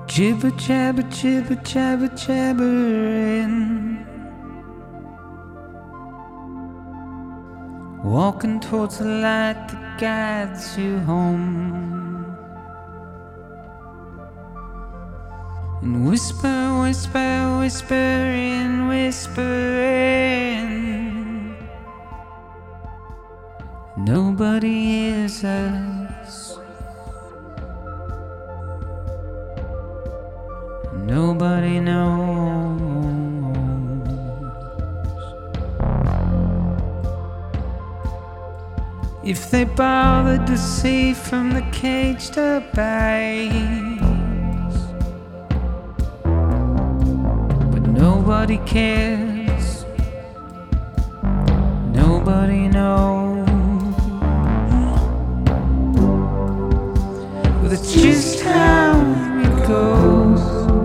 Jibber jabber, jibber jabber, jabbering, walking towards the light that guides you home. And whisper, whisper, whispering, whispering, nobody hears us. Nobody knows. If they bothered to see from the caged up eyes, but nobody cares. Nobody knows. But it's just how it goes.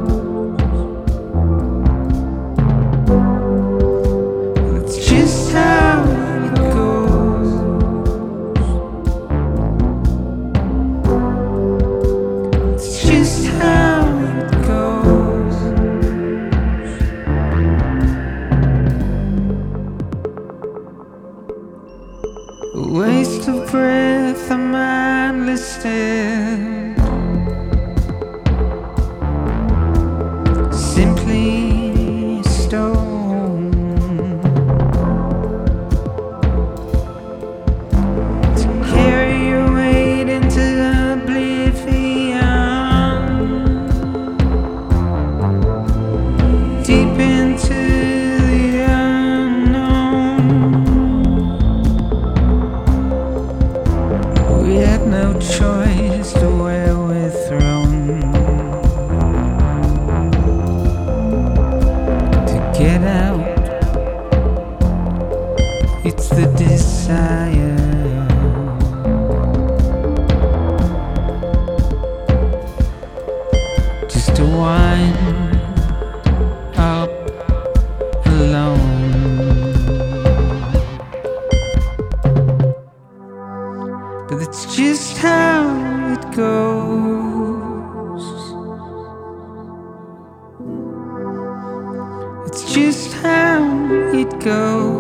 A waste of breath, a mindless stare, simply stone, to carry your weight into oblivion, deep into the unknown. We had no choice to where we're thrown, to get out. It's the desire. Just to wind up alone. But it's just how it goes. It's just how it goes.